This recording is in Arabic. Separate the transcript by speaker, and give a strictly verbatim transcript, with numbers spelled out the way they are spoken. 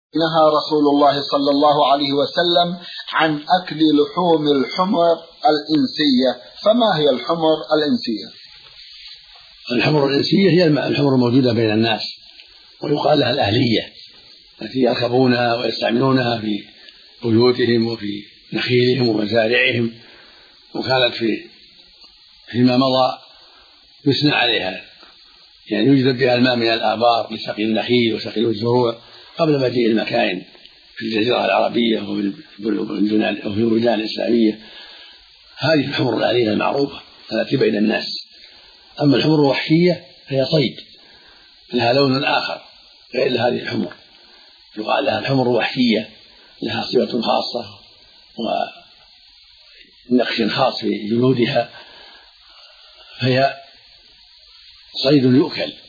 Speaker 1: نهى رسول الله صلى الله عليه وسلم عن أكل لحوم الحمر الإنسية، فما هي الحمر الإنسية؟
Speaker 2: الحمر الإنسية هي الحمر الموجودة بين الناس، ويقال لها الأهلية التي يركبونها ويستعملونها في بيوتهم وفي نخيلهم ومزارعهم، وكانت في فيما مضى يثنى عليها، يعني يجذب بها الماء من الآبار لسقي النخيل وسقي الزروع قبل مجيء المكائن في الجزيرة العربية وفي البلدان الإسلامية. هذه الحمر الآلية المعروفة التي بين الناس. أما الحمر الوحشية فهي صيد لها لون آخر غير هذه الحمر، يقال لها الحمر الوحشية، لها صفة خاصة ونقش خاص في جلودها، فهي صيد يؤكل